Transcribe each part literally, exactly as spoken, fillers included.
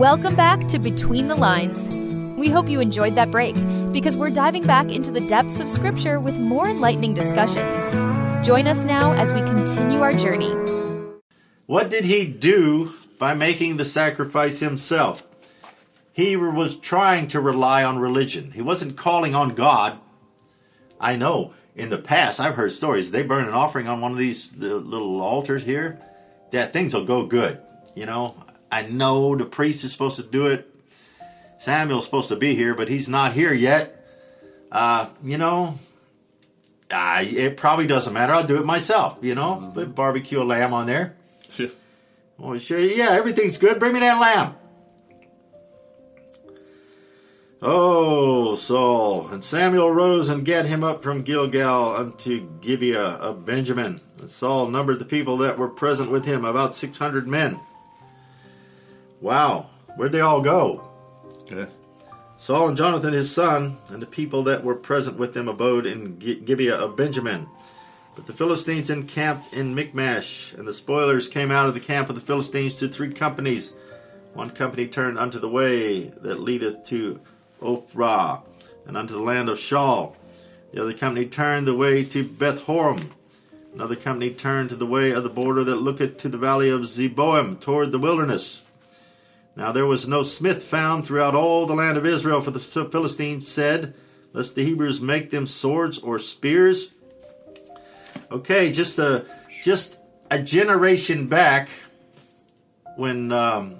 Welcome back to Between the Lines. We hope you enjoyed that break, because we're diving back into the depths of Scripture with more enlightening discussions. Join us now as we continue our journey. What did he do by making the sacrifice himself? He was trying to rely on religion. He wasn't calling on God. I know in the past, I've heard stories, they burn an offering on one of these the little altars here, that things will go good. You know, I know the priest is supposed to do it. Samuel's supposed to be here, but he's not here yet. Uh, you know, uh, it probably doesn't matter. I'll do it myself, you know. Mm-hmm. Put barbecue a lamb on there. Yeah. Well, sure, yeah, everything's good. Bring me that lamb. Oh, Saul. And Samuel rose and gat him up from Gilgal unto Gibeah of Benjamin. And Saul numbered the people that were present with him, about six hundred men. Wow. Where'd they all go? Okay. Saul and Jonathan his son, and the people that were present with them abode in Gibeah of Benjamin. But the Philistines encamped in Michmash, and the spoilers came out of the camp of the Philistines to three companies. One company turned unto the way that leadeth to Ophrah, and unto the land of Shaul. The other company turned the way to Beth-horon. Another company turned to the way of the border that looketh to the valley of Zeboim, toward the wilderness. Now there was no smith found throughout all the land of Israel, for the Philistines said, lest the Hebrews make them swords or spears. Okay, just a just a generation back, when um,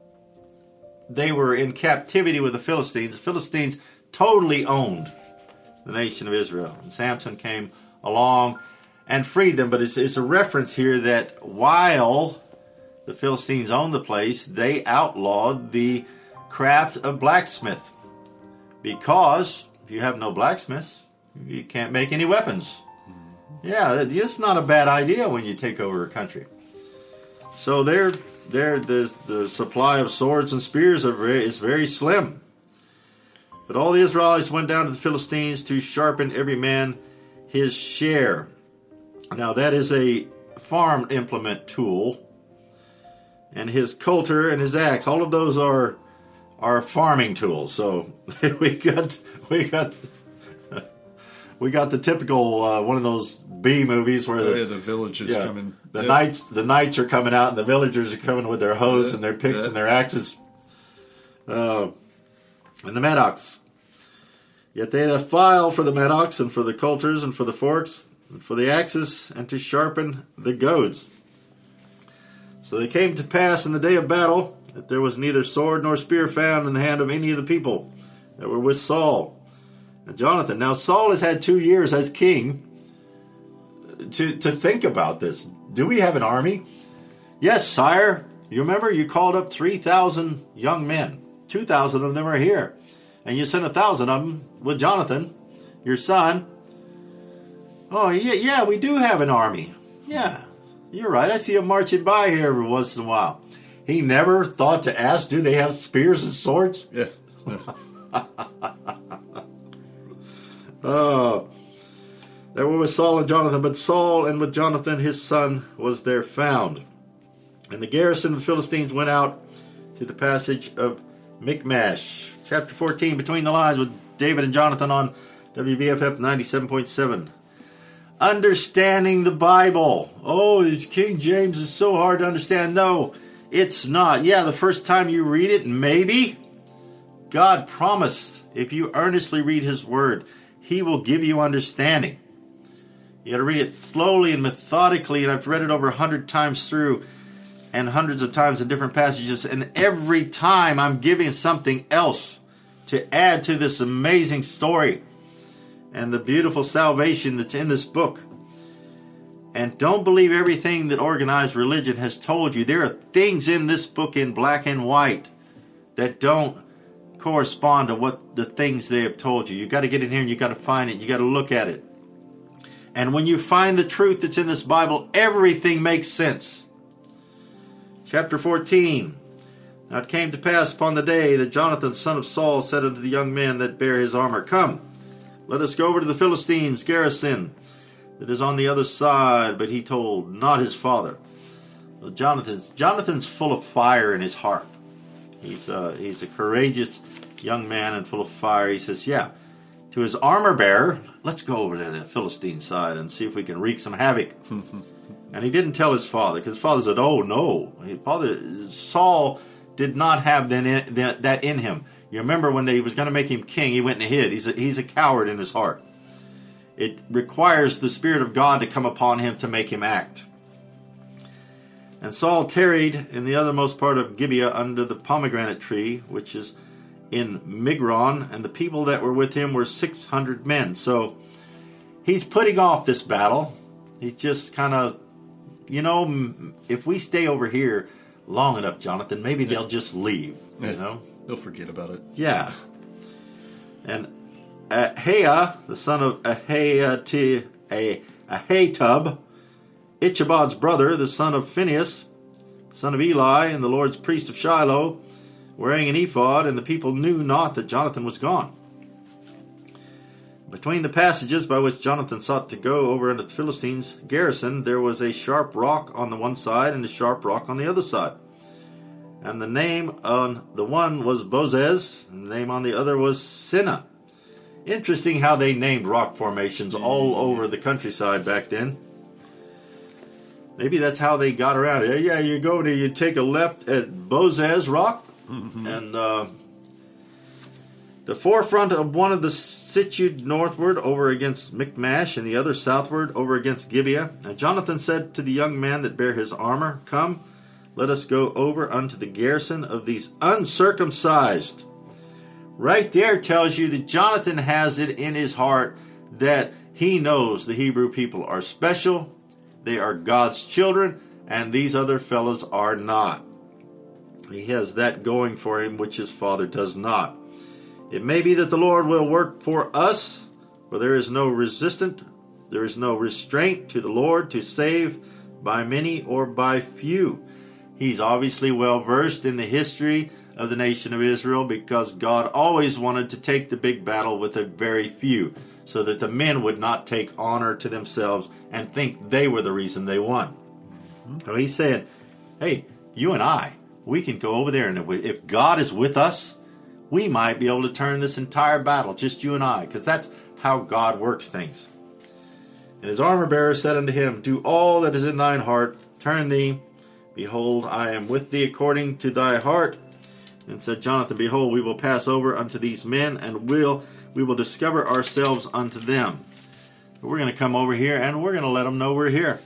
they were in captivity with the Philistines, the Philistines totally owned the nation of Israel. And Samson came along and freed them. But it's, it's a reference here that while the Philistines owned the place, they outlawed the craft of blacksmith. Because if you have no blacksmiths, you can't make any weapons. Yeah, it's not a bad idea when you take over a country. So there, there, the the supply of swords and spears are very, is very slim. But all the Israelites went down to the Philistines to sharpen every man his share. Now that is a farm implement tool. And his coulter and his axe, all of those are are farming tools. So we got we got we got the typical uh, one of those B movies where the, oh, yeah, the villagers yeah, coming. The yeah. knights the knights are coming out, and the villagers are coming with their hoes yeah, and their picks yeah. and their axes, uh, and the mattocks. Yet they had a file for the mattocks and for the coulters and for the forks and for the axes and to sharpen the goads. So they came to pass in the day of battle that there was neither sword nor spear found in the hand of any of the people that were with Saul and Jonathan. Now Saul has had two years as king to, to think about this. Do we have an army? Yes, sire. You remember you called up three thousand young men. two thousand of them are here. And you sent one thousand of them with Jonathan, your son. Oh, yeah, yeah, we do have an army. Yeah. You're right. I see him marching by here every once in a while. He never thought to ask, do they have spears and swords? Yeah. yeah. Oh, there were with Saul and Jonathan, but Saul and with Jonathan his son was there found. And the garrison of the Philistines went out to the passage of Michmash. Chapter fourteen, Between the Lines with David and Jonathan on W B F F ninety-seven point seven. Understanding the Bible. Oh, it's King James is so hard to understand. No, it's not. Yeah, the first time you read it, maybe. God promised if you earnestly read His Word, He will give you understanding. You got to read it slowly and methodically, and I've read it over a hundred times through, and hundreds of times in different passages, and every time I'm giving something else to add to this amazing story and the beautiful salvation that's in this book. And don't believe everything that organized religion has told you. There are things in this book in black and white that don't correspond to what the things they have told you. You got to get in here and you got to find it. You got to look at it. And when you find the truth that's in this Bible, everything makes sense. Chapter fourteen. Now it came to pass upon the day that Jonathan, son of Saul, said unto the young men that bare his armor, Come, let us go over to the Philistines' garrison that is on the other side. But he told not his father. Well, Jonathan's, Jonathan's full of fire in his heart. He's uh, he's a courageous young man and full of fire. He says, yeah, to his armor bearer, let's go over to the Philistine side and see if we can wreak some havoc. And he didn't tell his father, because his father said, oh, no. His father, Saul did not have that in, that, that in him. You remember when they, he was going to make him king, he went and hid. He's a, he's a coward in his heart. It requires the Spirit of God to come upon him to make him act. And Saul tarried in the othermost part of Gibeah under the pomegranate tree, which is in Migron, and the people that were with him were six hundred men. So he's putting off this battle. He's just kind of, you know, if we stay over here long enough, Jonathan, maybe yeah. they'll just leave, you yeah. know. They'll forget about it. Yeah. And Ahaiah, the son of Ahaiah, Ahitub, Ichabod's brother, the son of Phinehas, son of Eli, and the Lord's priest of Shiloh, wearing an ephod, and the people knew not that Jonathan was gone. Between the passages by which Jonathan sought to go over unto the Philistines' garrison, there was a sharp rock on the one side and a sharp rock on the other side. And the name on the one was Bozez, and the name on the other was Sinna. Interesting how they named rock formations all over the countryside back then. Maybe that's how they got around it. Yeah, you go to, you take a left at Bozez Rock, mm-hmm. and uh, the forefront of one of the situate northward over against Michmash, and the other southward over against Gibeah. And Jonathan said to the young man that bare his armor, come, let us go over unto the garrison of these uncircumcised. Right there tells you that Jonathan has it in his heart that he knows the Hebrew people are special. They are God's children, and these other fellows are not. He has that going for him, which his father does not. It may be that the Lord will work for us, for there is no resistant, there is no restraint to the Lord to save by many or by few. He's obviously well versed in the history of the nation of Israel, because God always wanted to take the big battle with a very few, so that the men would not take honor to themselves and think they were the reason they won. Mm-hmm. So he's saying, hey, you and I, we can go over there, and if God is with us, we might be able to turn this entire battle, just you and I, because that's how God works things. And his armor bearer said unto him, do all that is in thine heart, turn thee. Behold, I am with thee according to thy heart. And said Jonathan, behold, we will pass over unto these men, and will we will discover ourselves unto them. We're going to come over here, and we're going to let them know we're here.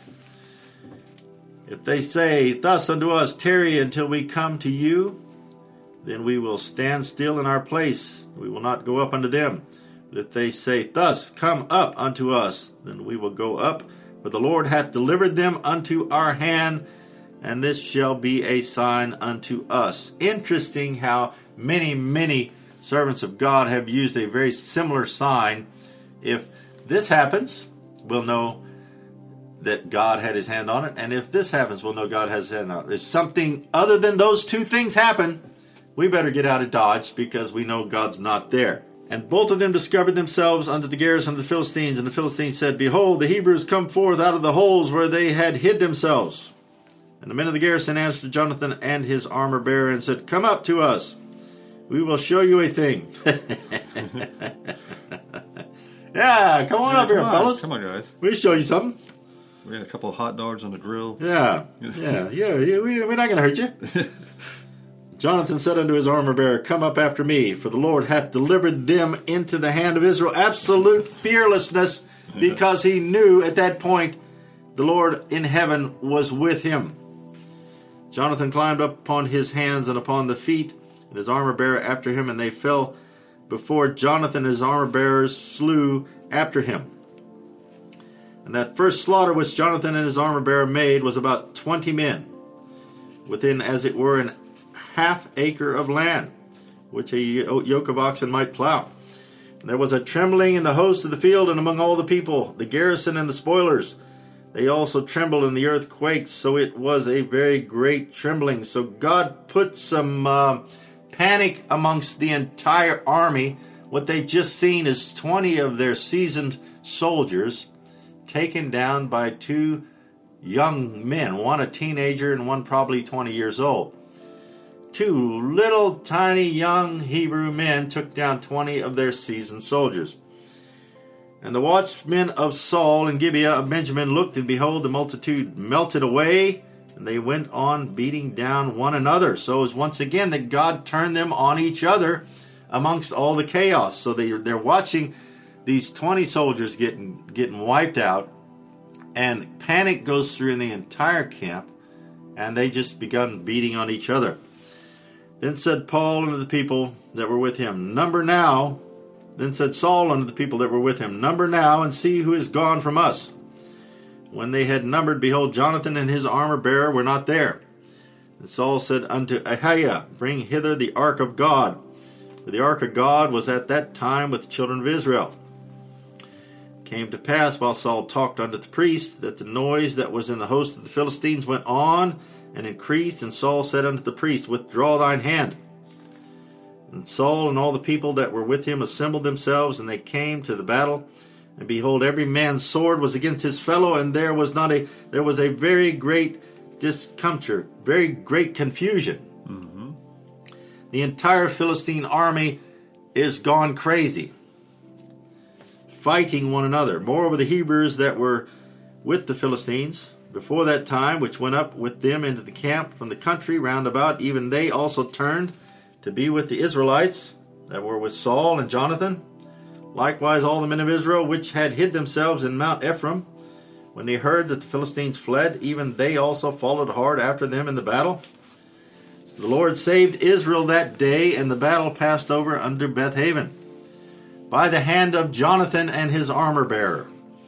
If they say thus unto us, tarry until we come to you, then we will stand still in our place. We will not go up unto them. But if they say thus, come up unto us, then we will go up. For the Lord hath delivered them unto our hand, and this shall be a sign unto us. Interesting how many, many servants of God have used a very similar sign. If this happens, we'll know that God had his hand on it. And if this happens, we'll know God has his hand on it. If something other than those two things happen, we better get out of Dodge, because we know God's not there. And both of them discovered themselves unto the garrison of the Philistines. And the Philistines said, behold, the Hebrews come forth out of the holes where they had hid themselves. And the men of the garrison answered Jonathan and his armor bearer and said, come up to us. We will show you a thing. Yeah, come on yeah, up come here, on. fellas. Come on, guys. We'll show you something. We got a couple of hot dogs on the grill. Yeah, yeah, yeah. yeah we, we're not going to hurt you. Jonathan said unto his armor bearer, come up after me, for the Lord hath delivered them into the hand of Israel. Absolute fearlessness, because he knew at that point the Lord in heaven was with him. Jonathan climbed up upon his hands and upon the feet, and his armor bearer after him, and they fell before Jonathan, and his armor bearers slew after him. And that first slaughter which Jonathan and his armor bearer made was about twenty men, within as it were an half acre of land, which a yoke of oxen might plow. And there was a trembling in the host of the field and among all the people, the garrison and the spoilers. They also trembled, and the earth quaked, so it was a very great trembling. So God put some uh, panic amongst the entire army. What they've just seen is twenty of their seasoned soldiers taken down by two young men, one a teenager and one probably twenty years old. two little tiny young Hebrew men took down twenty of their seasoned soldiers. And the watchmen of Saul and Gibeah of Benjamin looked, and behold, the multitude melted away, and they went on beating down one another. So it was once again that God turned them on each other amongst all the chaos. So they, they're watching these twenty soldiers getting, getting wiped out, and panic goes through in the entire camp, and they just begun beating on each other. Then said Paul unto the people that were with him, Number now. Then said Saul unto the people that were with him, Number now, and see who is gone from us. When they had numbered, behold, Jonathan and his armor-bearer were not there. And Saul said unto Ahiah, Bring hither the ark of God. For the ark of God was at that time with the children of Israel. It came to pass, while Saul talked unto the priest, that the noise that was in the host of the Philistines went on and increased. And Saul said unto the priest, Withdraw thine hand. And Saul and all the people that were with him assembled themselves, and they came to the battle. And behold, every man's sword was against his fellow, and there was not a there was a very great discomfiture, very great confusion. Mm-hmm. The entire Philistine army is gone crazy, fighting one another. Moreover, the Hebrews that were with the Philistines before that time, which went up with them into the camp from the country round about, even they also turned to be with the Israelites that were with Saul and Jonathan. Likewise all the men of Israel which had hid themselves in Mount Ephraim, when they heard that the Philistines fled, even they also followed hard after them in the battle. So the Lord saved Israel that day, and the battle passed over under Bethaven, by the hand of Jonathan and his armor-bearer.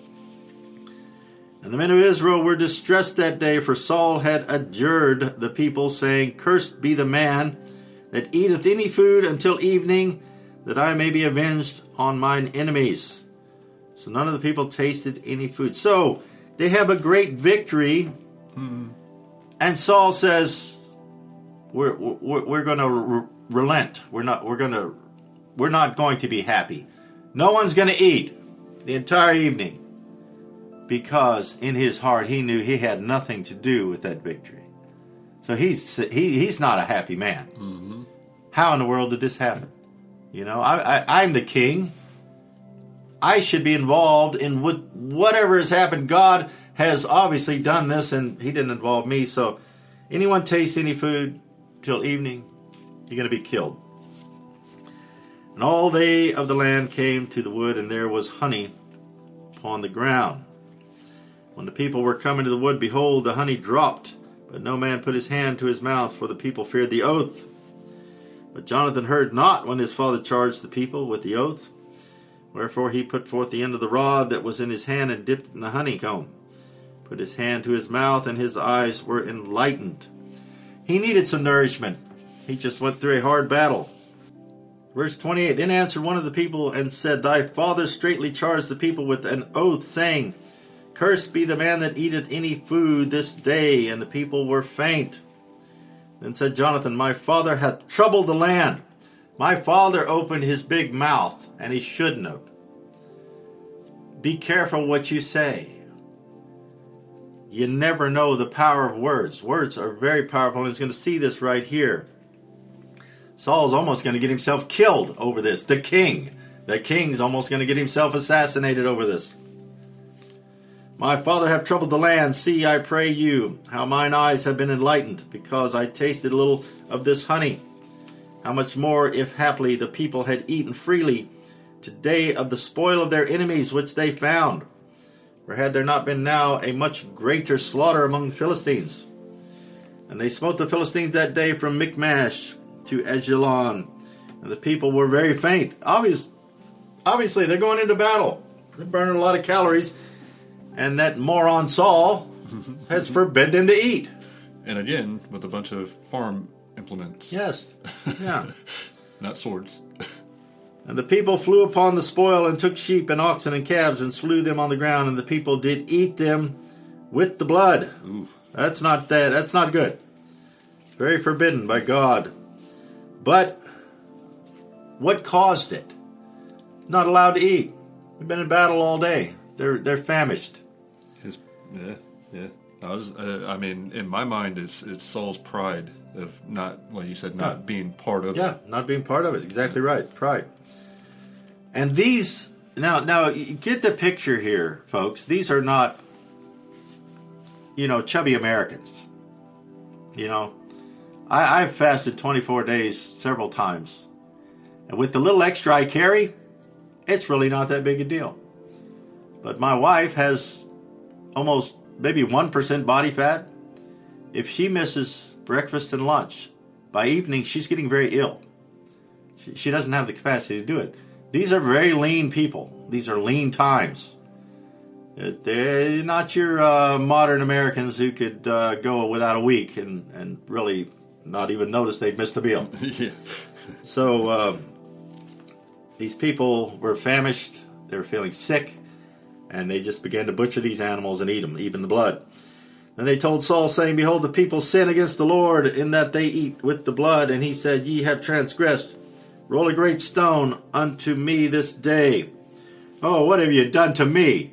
And the men of Israel were distressed that day, for Saul had adjured the people, saying, Cursed be the man that eateth any food until evening, that I may be avenged on mine enemies. So none of the people tasted any food. So they have a great victory, hmm. and Saul says, "We're we're, we're going to re- relent. We're not we're going to we're not going to be happy. No one's going to eat the entire evening," because in his heart he knew he had nothing to do with that victory. So he's he he's not a happy man. Mm-hmm. How in the world did this happen? You know, I, I, I'm the king. I should be involved in what, whatever has happened. God has obviously done this, and he didn't involve me. So anyone tastes any food till evening, you're going to be killed. And all they of the land came to the wood, and there was honey upon the ground. When the people were coming to the wood, behold, the honey dropped, but no man put his hand to his mouth, for the people feared the oath. But Jonathan heard not when his father charged the people with the oath. Wherefore he put forth the end of the rod that was in his hand, and dipped it in the honeycomb, put his hand to his mouth, and his eyes were enlightened. He needed some nourishment. He just went through a hard battle. Verse twenty-eight, Then answered one of the people and said, Thy father straitly charged the people with an oath, saying, Cursed be the man that eateth any food this day. And the people were faint. Then said Jonathan, My father hath troubled the land. My father opened his big mouth, and he shouldn't have. Be careful what you say. You never know the power of words. Words are very powerful, and he's going to see this right here. Saul's almost going to get himself killed over this. The king. The king's almost going to get himself assassinated over this. My father hath troubled the land. See, I pray you, how mine eyes have been enlightened, because I tasted a little of this honey. How much more, if haply the people had eaten freely today of the spoil of their enemies which they found? For had there not been now a much greater slaughter among the Philistines? And they smote the Philistines that day from Michmash to Ajalon, and the people were very faint. Obvious, obviously, they're going into battle. They're burning a lot of calories. And that moron Saul has forbid them to eat. And again, with a bunch of farm implements. Yes. Yeah. Not swords. And the people flew upon the spoil, and took sheep and oxen and calves, and slew them on the ground, and the people did eat them with the blood. Ooh. That's not that. That's not good. Very forbidden by God. But what caused it? Not allowed to eat. We've been in battle all day. They're they're famished. His, yeah, yeah. I was, uh, I mean, in my mind, it's it's Saul's pride of not, well, you said not Yeah. being part of Yeah, not being part of it. Exactly right. Pride. And these, now, now, you get the picture here, folks. These are not, you know, chubby Americans. You know, I, I've fasted twenty-four days several times. And with the little extra I carry, it's really not that big a deal. But my wife has almost maybe one percent body fat. If she misses breakfast and lunch, by evening she's getting very ill. She, she doesn't have the capacity to do it. These are very lean people. These are lean times. They're not your uh, modern Americans who could uh, go without a week and, and really not even notice they'd missed a meal. yeah. So uh, these people were famished. They were feeling sick. And they just began to butcher these animals and eat them, even the blood. Then they told Saul, saying, Behold, the people sin against the Lord, in that they eat with the blood. And he said, Ye have transgressed. Roll a great stone unto me this day. Oh, what have you done to me?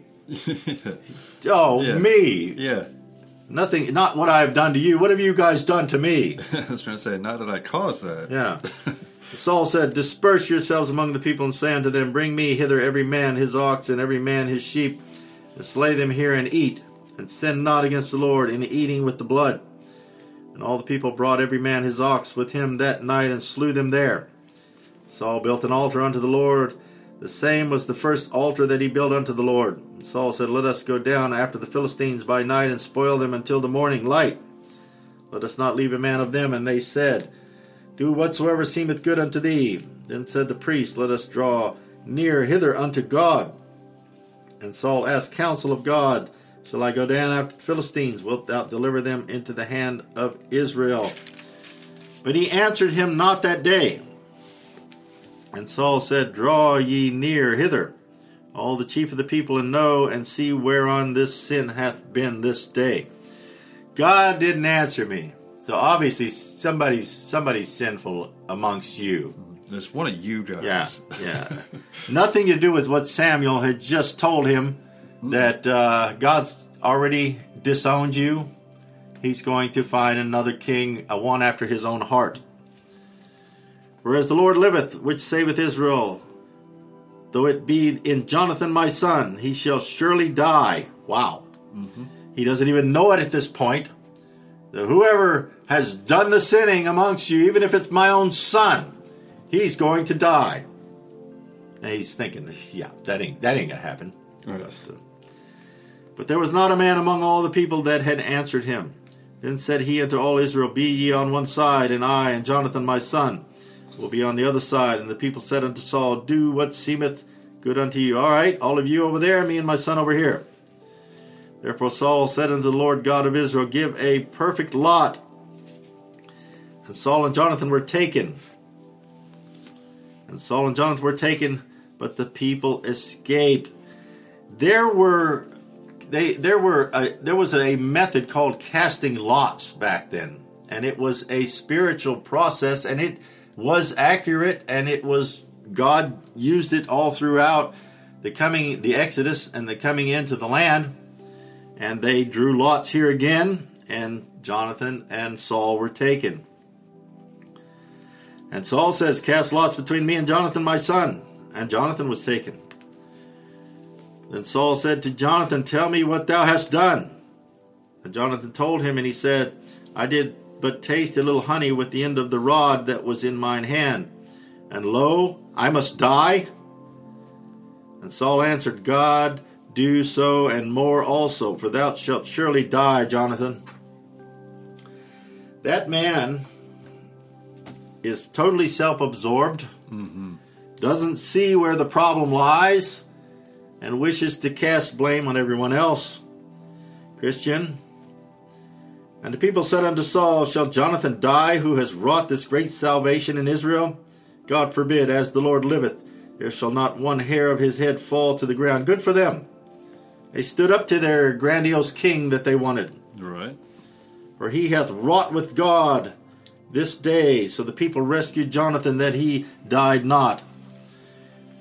Oh, Yeah. me. Yeah. Nothing, not what I have done to you. What have you guys done to me? I was trying to say, not that I caused that. Yeah. Saul said, Disperse yourselves among the people, and say unto them, Bring me hither every man his ox, and every man his sheep, and slay them here and eat, and sin not against the Lord in eating with the blood. And all the people brought every man his ox with him that night, and slew them there. Saul built an altar unto the Lord. The same was the first altar that he built unto the Lord. And Saul said, Let us go down after the Philistines by night, and spoil them until the morning light. Let us not leave a man of them. And they said, Do whatsoever seemeth good unto thee. Then said the priest, Let us draw near hither unto God. And Saul asked counsel of God, Shall I go down after the Philistines? Wilt thou deliver them into the hand of Israel? But he answered him not that day. And Saul said, Draw ye near hither, all the chief of the people, and know, and see whereon this sin hath been this day. God didn't answer me. So obviously somebody's somebody's sinful amongst you. It's one of you guys. Yeah, yeah. Nothing to do with what Samuel had just told him, that uh, God's already disowned you. He's going to find another king, a one after his own heart. Whereas the Lord liveth, which saveth Israel, though it be in Jonathan my son, he shall surely die. Wow. Mm-hmm. He doesn't even know it at this point. Whoever has done the sinning amongst you, even if it's my own son, he's going to die. And he's thinking, yeah, that ain't that ain't gonna happen. Right. But, uh, but there was not a man among all the people that had answered him. Then said he unto all Israel, Be ye on one side, and I and Jonathan my son will be on the other side. And the people said unto Saul, Do what seemeth good unto you. All right, all of you over there, me and my son over here. Therefore Saul said unto the Lord God of Israel, Give a perfect lot. And Saul and Jonathan were taken. And Saul and Jonathan were taken, but the people escaped. There were, they, there were, a, there was a method called casting lots back then, and it was a spiritual process, and it was accurate, and it was God used it all throughout the coming, the Exodus, and the coming into the land. And they drew lots here again, and Jonathan and Saul were taken. And Saul says, Cast lots between me and Jonathan my son. And Jonathan was taken. Then Saul said to Jonathan, Tell me what thou hast done. And Jonathan told him, and he said, I did but taste a little honey with the end of the rod that was in mine hand. And lo, I must die? And Saul answered, God do so and more also, for thou shalt surely die, Jonathan. That man is totally self-absorbed, mm-hmm. doesn't see where the problem lies, and wishes to cast blame on everyone else. Christian. And the people said unto Saul, Shall Jonathan die, who has wrought this great salvation in Israel? God forbid, as the Lord liveth, there shall not one hair of his head fall to the ground. Good for them. They stood up to their grandiose king that they wanted. Right. For he hath wrought with God this day. So the people rescued Jonathan, that he died not.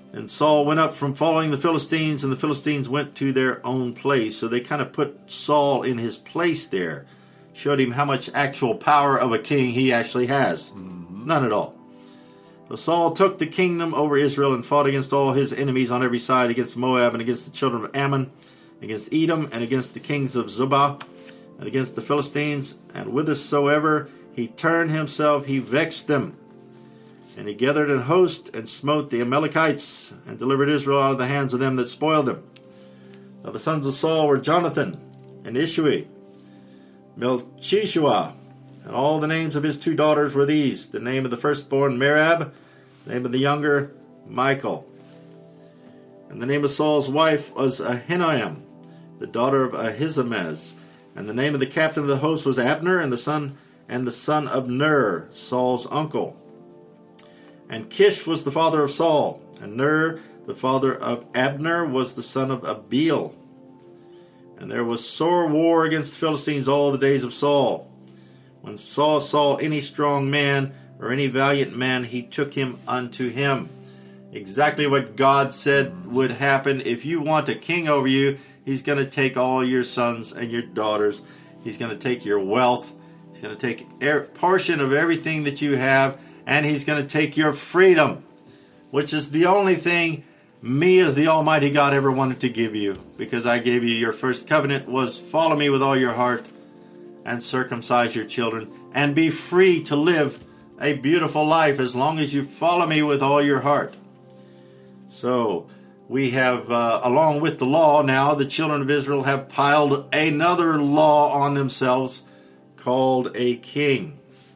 And Saul went up from following the Philistines, and the Philistines went to their own place. So they kind of put Saul in his place there. Showed him how much actual power of a king he actually has. Mm-hmm. None at all. So Saul took the kingdom over Israel and fought against all his enemies on every side, against Moab and against the children of Ammon, against Edom and against the kings of Zobah, and against the Philistines. And whithersoever he turned himself, he vexed them. And he gathered an host and smote the Amalekites and delivered Israel out of the hands of them that spoiled them. Now the sons of Saul were Jonathan and Ishui, Melchishua, and all the names of his two daughters were these: the name of the firstborn Merab, the name of the younger Michal. And the name of Saul's wife was Ahinoam, the daughter of Ahisamaz. And the name of the captain of the host was Abner, and the son and the son of Ner, Saul's uncle. And Kish was the father of Saul, and Ner, the father of Abner, was the son of Abiel. And there was sore war against the Philistines all the days of Saul. When Saul saw any strong man or any valiant man, he took him unto him. Exactly what God said would happen. If you want a king over you, he's going to take all your sons and your daughters. He's going to take your wealth. He's going to take a portion of everything that you have. And he's going to take your freedom, which is the only thing me as the Almighty God ever wanted to give you. Because I gave you your first covenant was follow me with all your heart and circumcise your children and be free to live a beautiful life as long as you follow me with all your heart. So we have, uh, along with the law now, the children of Israel have piled another law on themselves called a king.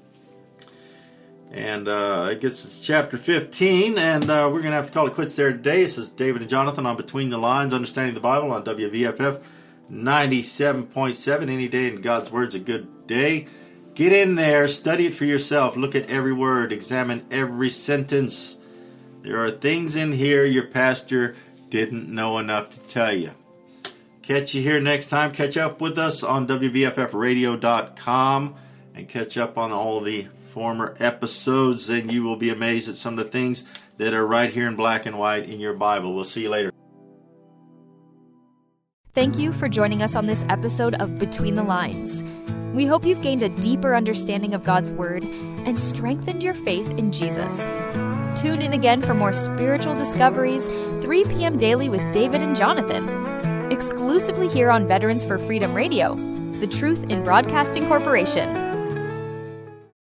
And uh, I guess it's chapter fifteen, and uh, we're going to have to call it quits there today. This is David and Jonathan on Between the Lines, Understanding the Bible on W V F F ninety-seven point seven. Any day in God's Word's a good day. Get in there, study it for yourself. Look at every word, examine every sentence. There are things in here your pastor didn't know enough to tell you. Catch you here next time. Catch up with us on W V F F radio dot com and catch up on all the former episodes, and you will be amazed at some of the things that are right here in black and white in your Bible. We'll see you later. Thank you for joining us on this episode of Between the Lines. We hope you've gained a deeper understanding of God's Word and strengthened your faith in Jesus. Tune in again for more spiritual discoveries, three p.m. daily with David and Jonathan, exclusively here on Veterans for Freedom Radio, the Truth in Broadcasting Corporation.